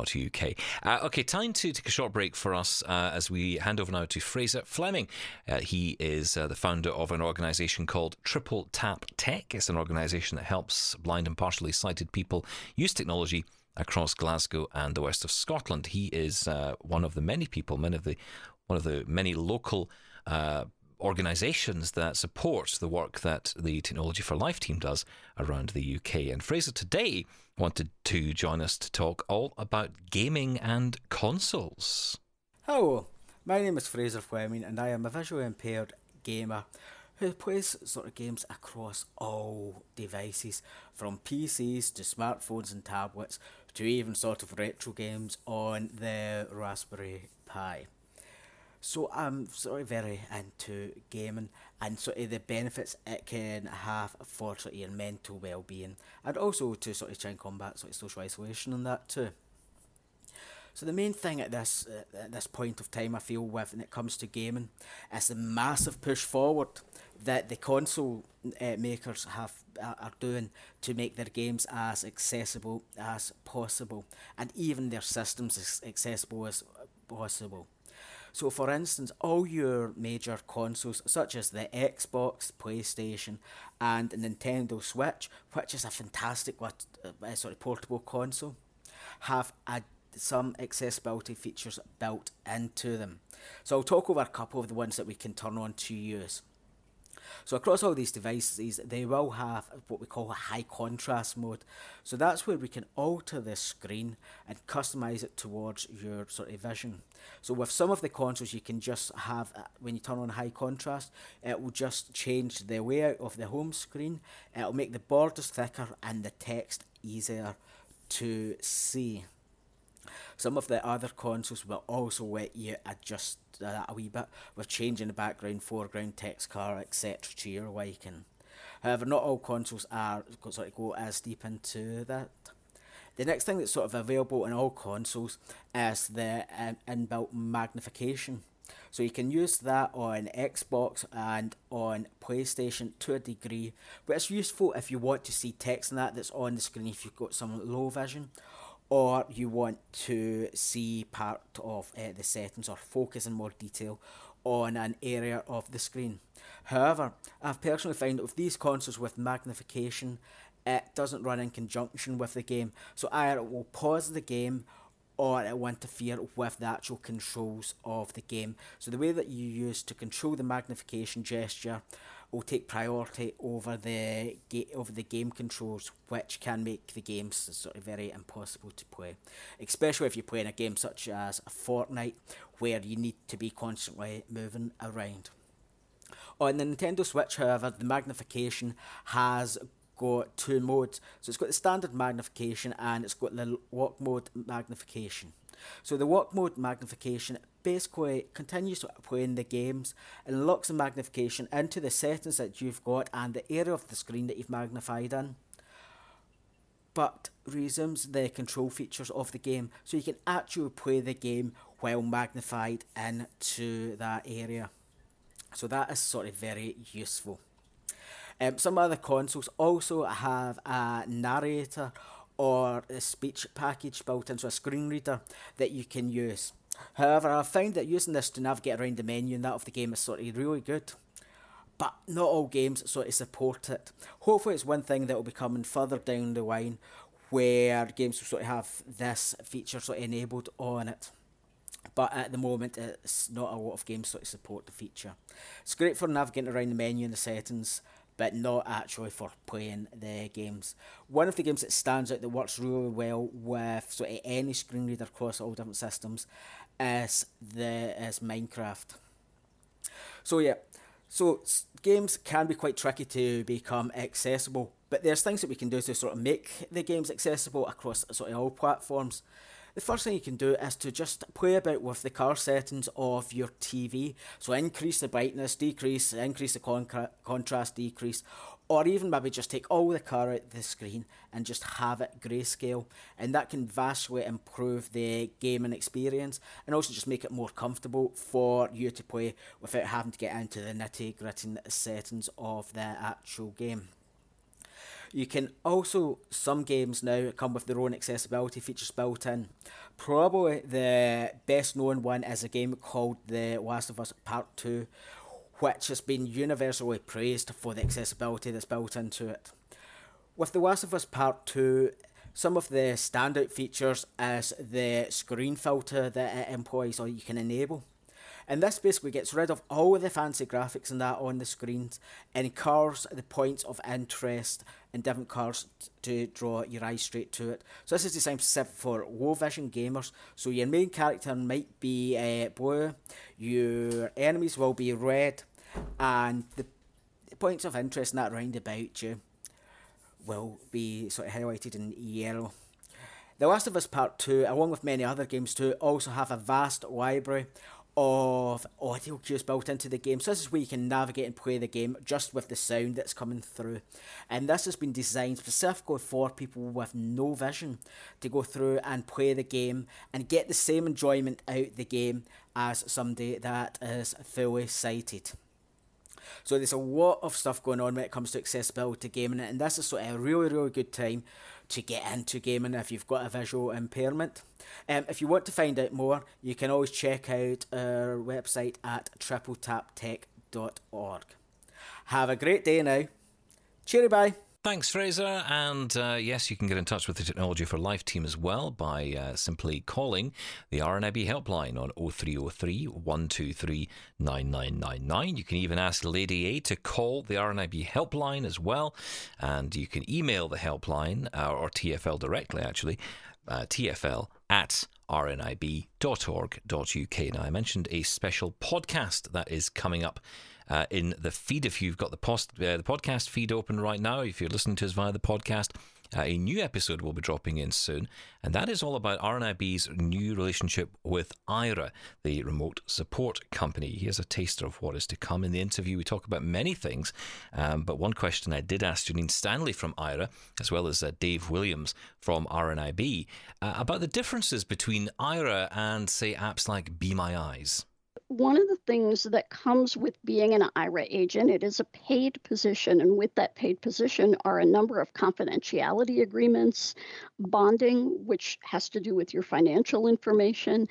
Okay, time to take a short break for us as we hand over now to Fraser Fleming. He is the founder of an organisation called Triple Tap Tech. It's an organisation that helps blind and partially sighted people use technology across Glasgow and the west of Scotland. He is one of the many people, one of the many local organisations that support the work that the Technology for Life team does around the UK. And Fraser today wanted to join us to talk all about gaming and consoles. Hello, my name is Fraser Fleming, and I am a visually impaired gamer who plays sort of games across all devices, from PCs to smartphones and tablets to even sort of retro games on the Raspberry Pi. So I'm sort of very into gaming and sort of the benefits it can have for sort of your mental well-being, and also to sort of try and combat sort of social isolation and that too. So the main thing at this point of time, I feel, when it comes to gaming, is the massive push forward that the console makers are doing to make their games as accessible as possible, and even their systems as accessible as possible. So, for instance, all your major consoles, such as the Xbox, PlayStation, and Nintendo Switch, which is a fantastic portable console, have some accessibility features built into them. So I'll talk over a couple of the ones that we can turn on to use. So across all these devices, they will have what we call a high contrast mode. So that's where we can alter the screen and customize it towards your sort of vision. So with some of the consoles, you can just have, when you turn on high contrast, it will just change the layout of the home screen. It'll make the borders thicker and the text easier to see. Some of the other consoles will also let you adjust that a wee bit with changing the background, foreground, text colour, etc. to your liking. However, not all consoles go as deep into that. The next thing that's sort of available in all consoles is the inbuilt magnification. So you can use that on Xbox and on PlayStation to a degree, but it's useful if you want to see text in that's on the screen if you've got some low vision, or you want to see part of the settings or focus in more detail on an area of the screen. However, I've personally found that with these consoles with magnification, it doesn't run in conjunction with the game. So either it will pause the game or it will interfere with the actual controls of the game. So the way that you use to control the magnification gesture will take priority over the game controls, which can make the games sort of very impossible to play, especially if you're playing a game such as Fortnite, where you need to be constantly moving around. On the Nintendo Switch, however, the magnification has got two modes. So it's got the standard magnification and it's got the walk mode magnification. So the walk mode magnification basically continues playing the games and locks the magnification into the settings that you've got and the area of the screen that you've magnified in, but resumes the control features of the game, so you can actually play the game while magnified into that area. So that is sort of very useful. Some other consoles also have a narrator or a speech package built into a screen reader that you can use. However, I've found that using this to navigate around the menu and that of the game is sort of really good, but not all games sort of support it. Hopefully it's one thing that will be coming further down the line where games will sort of have this feature sort of enabled on it. But at the moment, it's not a lot of games sort of support the feature. It's great for navigating around the menu and the settings, but not actually for playing the games. One of the games that stands out that works really well with sort of any screen reader across all different systems is Minecraft. So yeah, games can be quite tricky to become accessible, but there's things that we can do to sort of make the games accessible across sort of all platforms. The first thing you can do is to just play about with the color settings of your TV. So increase the brightness, increase the contrast, decrease, or even maybe just take all the colour out of the screen and just have it grayscale. And that can vastly improve the gaming experience and also just make it more comfortable for you to play without having to get into the nitty-gritty settings of the actual game. You can also, some games now come with their own accessibility features built in. Probably the best known one is a game called The Last of Us Part 2, which has been universally praised for the accessibility that's built into it. With The Last of Us Part 2, some of the standout features is the screen filter that it employs or you can enable. And this basically gets rid of all of the fancy graphics and that on the screens and colours the points of interest in different colours to draw your eyes straight to it. So this is designed specifically for low vision gamers. So your main character might be blue, your enemies will be red, and the points of interest in that round about you will be sort of highlighted in yellow. The Last of Us Part 2, along with many other games too, also have a vast library of audio cues built into the game. So this is where you can navigate and play the game just with the sound that's coming through. And this has been designed specifically for people with no vision to go through and play the game and get the same enjoyment out the game as somebody that is fully sighted. So there's a lot of stuff going on when it comes to accessibility to gaming, and this is sort of a really, really good time to get into gaming if you've got a visual impairment. If you want to find out more, you can always check out our website at tripletaptech.org. Have a great day now. Cheery bye. Thanks, Fraser. And yes, you can get in touch with the Technology for Life team as well by simply calling the RNIB helpline on 0303 123 9999. You can even ask Lady A to call the RNIB helpline as well. And you can email the helpline, or TFL directly, actually, tfl@rnib.org.uk. Now, I mentioned a special podcast that is coming up in the feed. If you've got the podcast feed open right now, if you're listening to us via the podcast, a new episode will be dropping in soon, and that is all about RNIB's new relationship with Aira, the remote support company. Here's a taster of what is to come. In the interview, we talk about many things, but one question I did ask Janine Stanley from Aira, as well as Dave Williams from RNIB, about the differences between Aira and, say, apps like Be My Eyes. One of the things that comes with being an Aira agent, it is a paid position, and with that paid position are a number of confidentiality agreements, bonding, which has to do with your financial information,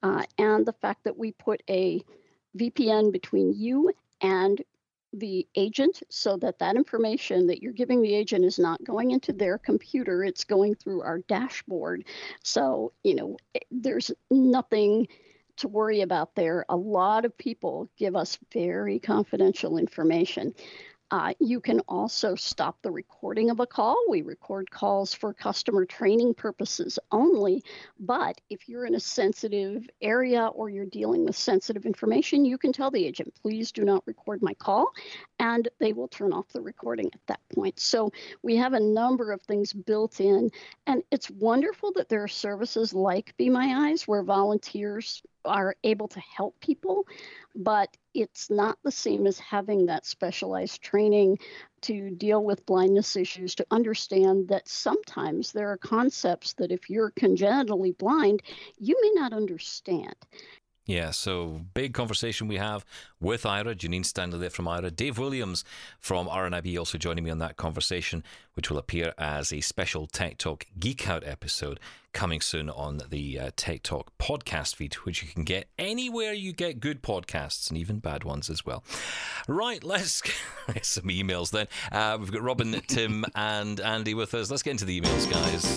and the fact that we put a VPN between you and the agent so that that information that you're giving the agent is not going into their computer, it's going through our dashboard. So, there's nothing to worry about there. A lot of people give us very confidential information. You can also stop the recording of a call. We record calls for customer training purposes only, but if you're in a sensitive area or you're dealing with sensitive information, you can tell the agent, please do not record my call, and they will turn off the recording at that point. So we have a number of things built in, and it's wonderful that there are services like Be My Eyes where volunteers are able to help people, but it's not the same as having that specialized training to deal with blindness issues, to understand that sometimes there are concepts that if you're congenitally blind, you may not understand. Yeah, so big conversation we have with Aira, Janine Stanley there from Aira, Dave Williams from RNIB also joining me on that conversation, which will appear as a special Tech Talk Geek Out episode coming soon on the Tech Talk podcast feed, which you can get anywhere you get good podcasts, and even bad ones as well. Right, let's get some emails then. We've got Robin, Tim and Andy with us. Let's get into the emails, guys.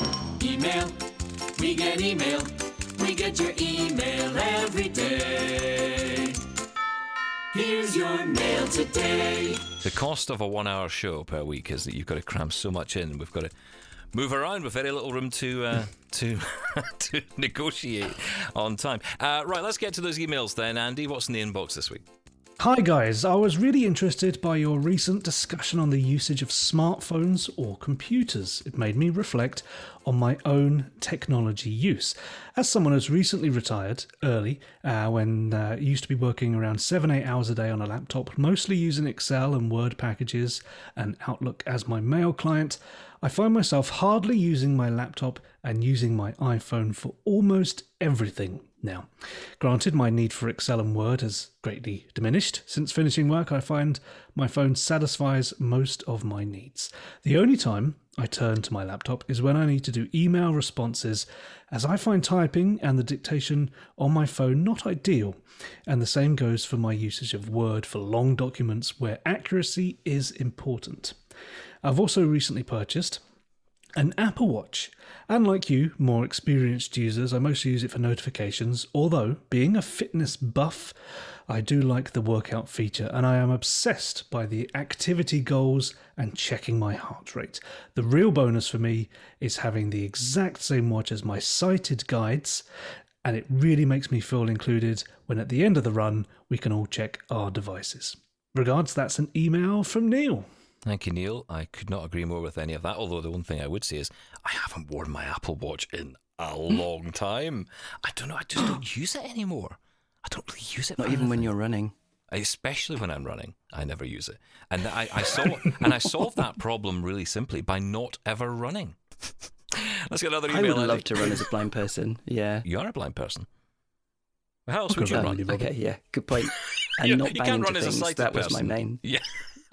Email, we get email. We get your email every day. Here's your mail today. The cost of a 1 hour show per week is that you've got to cram so much in. We've got to move around with very little room to negotiate on time. Right, let's get to those emails then. Andy, what's in the inbox this week? Hi guys, I was really interested by your recent discussion on the usage of smartphones or computers. It made me reflect on my own technology use. As someone who's recently retired early, when used to be working around 7-8 hours a day on a laptop, mostly using Excel and Word packages and Outlook as my mail client, I find myself hardly using my laptop and using my iPhone for almost everything now. Granted, my need for Excel and Word has greatly diminished. Since finishing work, I find my phone satisfies most of my needs. The only time I turn to my laptop is when I need to do email responses, as I find typing and the dictation on my phone not ideal. And the same goes for my usage of Word for long documents where accuracy is important. I've also recently purchased an Apple Watch. Unlike you, more experienced users, I mostly use it for notifications, although, being a fitness buff, I do like the workout feature, and I am obsessed by the activity goals and checking my heart rate. The real bonus for me is having the exact same watch as my sighted guides, and it really makes me feel included when at the end of the run, we can all check our devices. Regards, that's an email from Neil. Thank you, Neil. I could not agree more with any of that, although the one thing I would say is I haven't worn my Apple Watch in a long time. I don't know, I just don't use it anymore. I don't really use it. Not for even when anything. you're running. Especially when I'm running, I never use it. And I solved that problem really simply by not ever running. Let's get another I email. would love Andy. to run as a blind person. Yeah. You are a blind person. How else would you run? Okay, yeah, good point. And not you bang can't into run as a things. sighted That was person. my main. Yeah.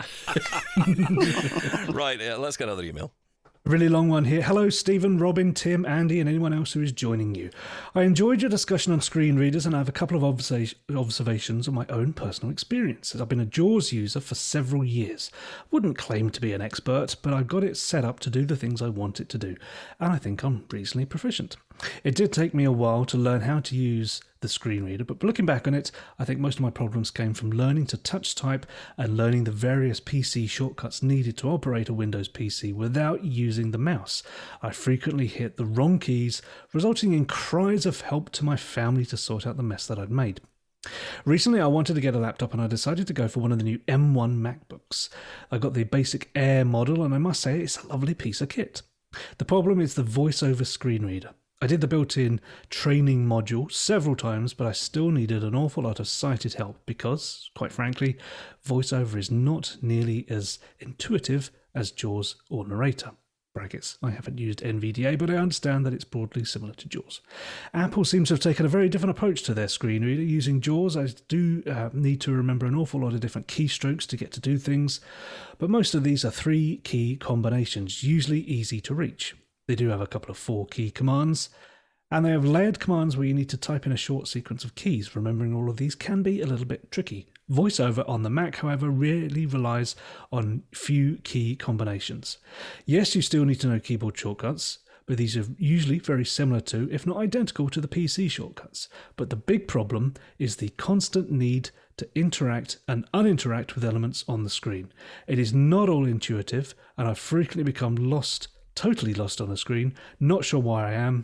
Right, let's get another email. Really long one here. Hello, Stephen, Robin, Tim, Andy, and anyone else who is joining you. I enjoyed your discussion on screen readers, and I have a couple of observations on my own personal experiences. I've been a JAWS user for several years. Wouldn't claim to be an expert, but I've got it set up to do the things I want it to do, and I think I'm reasonably proficient. It did take me a while to learn how to use the screen reader, but looking back on it, I think most of my problems came from learning to touch type and learning the various PC shortcuts needed to operate a Windows PC without using the mouse. I frequently hit the wrong keys, resulting in cries of help to my family to sort out the mess that I'd made. Recently, I wanted to get a laptop and I decided to go for one of the new M1 MacBooks. I got the basic Air model and I must say it's a lovely piece of kit. The problem is the voiceover screen reader. I did the built-in training module several times, but I still needed an awful lot of sighted help because, quite frankly, VoiceOver is not nearly as intuitive as JAWS or Narrator. Brackets. I haven't used NVDA, but I understand that it's broadly similar to JAWS. Apple seems to have taken a very different approach to their screen reader. Using JAWS, I do need to remember an awful lot of different keystrokes to get to do things, but most of these are 3-key combinations, usually easy to reach. They do have a couple of 4-key commands, and they have layered commands where you need to type in a short sequence of keys. Remembering all of these can be a little bit tricky. VoiceOver on the Mac, however, really relies on few key combinations. Yes, you still need to know keyboard shortcuts, but these are usually very similar to, if not identical to, the PC shortcuts. But the big problem is the constant need to interact and uninteract with elements on the screen. It is not all intuitive, and I've frequently become totally lost on the screen, not sure why I am,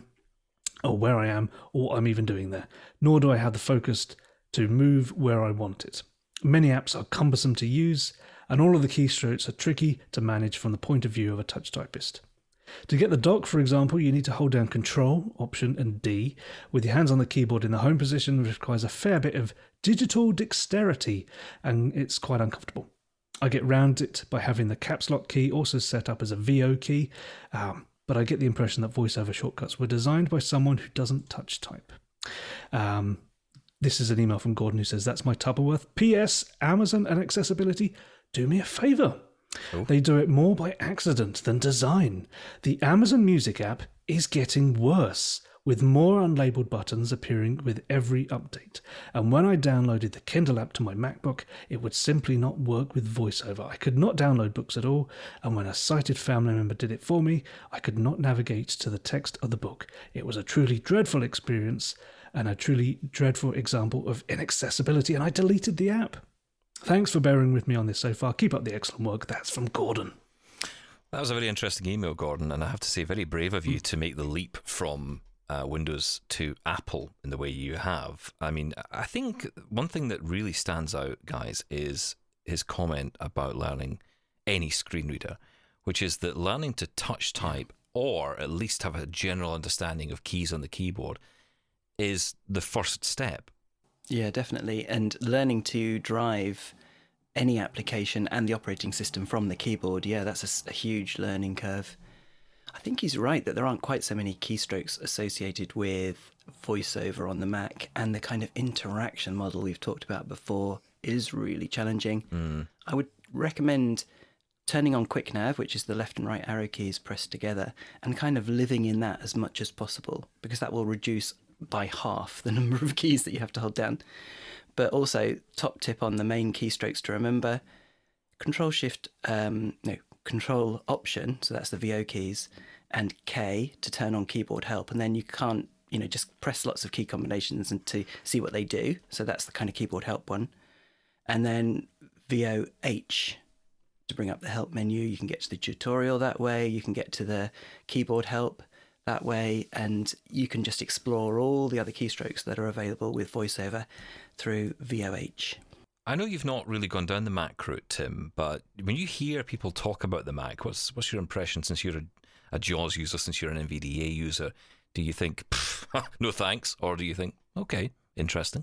or where I am, or what I'm even doing there. Nor do I have the focus to move where I want it. Many apps are cumbersome to use, and all of the keystrokes are tricky to manage from the point of view of a touch typist. To get the dock, for example, you need to hold down Control, Option, and D. With your hands on the keyboard in the home position, which requires a fair bit of digital dexterity, and it's quite uncomfortable. I get round it by having the caps lock key also set up as a VO key, but I get the impression that VoiceOver shortcuts were designed by someone who doesn't touch type. This is an email from Gordon who says, that's my Tupperworth. P.S. Amazon and accessibility, do me a favour. Oh. They do it more by accident than design. The Amazon Music app is getting worse, with more unlabeled buttons appearing with every update. And when I downloaded the Kindle app to my MacBook, it would simply not work with VoiceOver. I could not download books at all, and when a sighted family member did it for me, I could not navigate to the text of the book. It was a truly dreadful experience and a truly dreadful example of inaccessibility, and I deleted the app. Thanks for bearing with me on this so far. Keep up the excellent work. That's from Gordon. That was a very interesting email, Gordon, and I have to say, very brave of you to make the leap from Windows to Apple in the way you have. I mean, I think one thing that really stands out, guys, is his comment about learning any screen reader, which is that learning to touch type or at least have a general understanding of keys on the keyboard is the first step. Yeah, definitely. And learning to drive any application and the operating system from the keyboard, yeah, that's a huge learning curve. I think he's right that there aren't quite so many keystrokes associated with VoiceOver on the Mac, and the kind of interaction model we've talked about before is really challenging. I would recommend turning on QuickNav, which is the left and right arrow keys pressed together, and kind of living in that as much as possible, because that will reduce by half the number of keys that you have to hold down. But also, top tip on the main keystrokes to remember, Control Option, so that's the VO keys, and K to turn on keyboard help, and then you can't, just press lots of key combinations and to see what they do. So that's the kind of keyboard help one. And then VOH to bring up the help menu. You can get to the tutorial that way, you can get to the keyboard help that way, and you can just explore all the other keystrokes that are available with VoiceOver through VOH. I know you've not really gone down the Mac route, Tim, but when you hear people talk about the Mac, what's your impression since you're a JAWS user, since you're an NVDA user? Do you think, no thanks, or do you think, okay, interesting?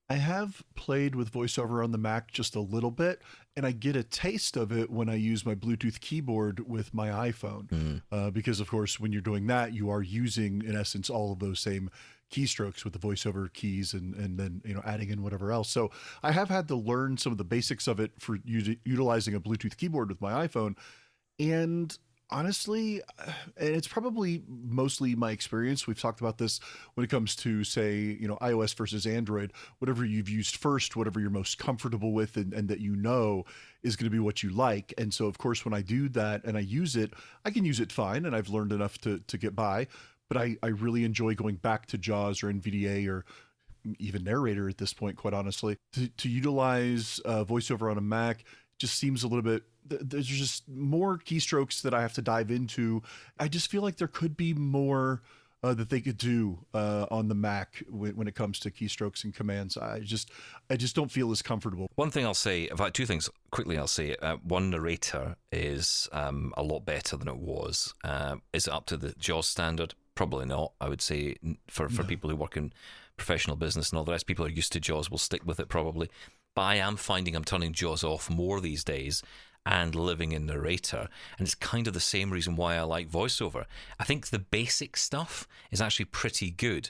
I have played with VoiceOver on the Mac just a little bit, and I get a taste of it when I use my Bluetooth keyboard with my iPhone. Because, of course, when you're doing that, you are using, in essence, all of those same keystrokes with the VoiceOver keys and then, adding in whatever else. So I have had to learn some of the basics of it for utilizing a Bluetooth keyboard with my iPhone. And honestly, and it's probably mostly my experience. We've talked about this when it comes to, say, iOS versus Android. Whatever you've used first, whatever you're most comfortable with, and that is going to be what you like. And so, of course, when I do that and I use it, I can use it fine, and I've learned enough to get by. But I really enjoy going back to JAWS or NVDA or even Narrator at this point, quite honestly. To utilize VoiceOver on a Mac just seems a little bit, there's just more keystrokes that I have to dive into. I just feel like there could be more that they could do on the Mac when it comes to keystrokes and commands. I just don't feel as comfortable. One thing I'll say, in fact, two things quickly I'll say. One, Narrator is a lot better than it was. Is it up to the JAWS standard? Probably not. I would say for people who work in professional business and all the rest, people are used to JAWS, will stick with it probably. But I am finding I'm turning JAWS off more these days and living in Narrator. And it's kind of the same reason why I like VoiceOver. I think the basic stuff is actually pretty good.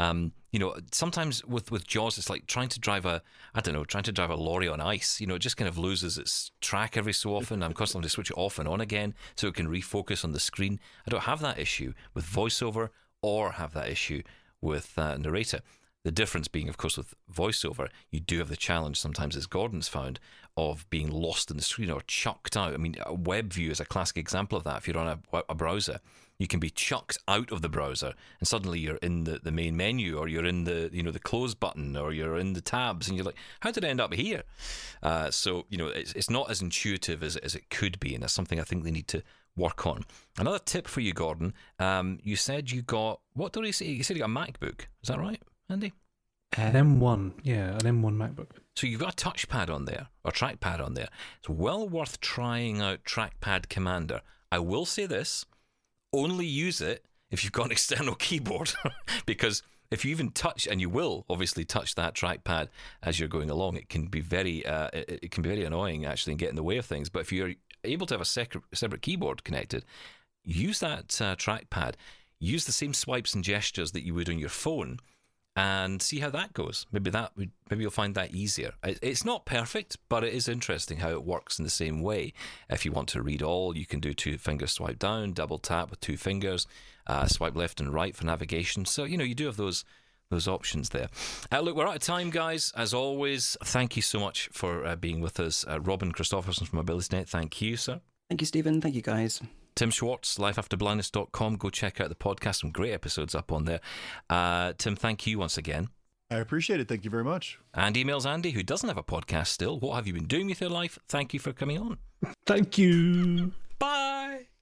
Sometimes with JAWS, it's like trying to drive a lorry on ice. It just kind of loses its track every so often. I'm constantly having to switch it off and on again so it can refocus on the screen. I don't have that issue with VoiceOver or have that issue with Narrator. The difference being, of course, with VoiceOver, you do have the challenge sometimes, as Gordon's found, of being lost in the screen or chucked out. I mean, WebView is a classic example of that. If you're on a browser, you can be chucked out of the browser and suddenly you're in the main menu, or you're in the close button, or you're in the tabs, and you're like, how did I end up here? So it's not as intuitive as it could be, and that's something I think they need to work on. Another tip for you, Gordon, you said you got, what did you say? You said you got a MacBook. Is that right, Andy? An M1, yeah, an M1 MacBook. So you've got a touchpad on there, or trackpad on there. It's well worth trying out Trackpad Commander. I will say this, only use it if you've got an external keyboard, because if you even touch, and you will obviously touch that trackpad as you're going along, it can be very annoying actually and get in the way of things. But if you're able to have a separate keyboard connected, use that trackpad. Use the same swipes and gestures that you would on your phone, and see how that goes. Maybe you'll find that easier. It's not perfect, but it is interesting how it works in the same way. If you want to read all, you can do 2-finger swipe down, double tap with 2 fingers, swipe left and right for navigation. So, you do have those options there. Look, we're out of time, guys. As always, thank you so much for being with us. Robin Christopherson from AbilityNet, thank you, sir. Thank you, Stephen. Thank you, guys. Tim Schwartz, lifeafterblindness.com. Go check out the podcast. Some great episodes up on there. Tim, thank you once again. I appreciate it. Thank you very much. And emails Andy, who doesn't have a podcast still. What have you been doing with your life? Thank you for coming on. Thank you. Bye.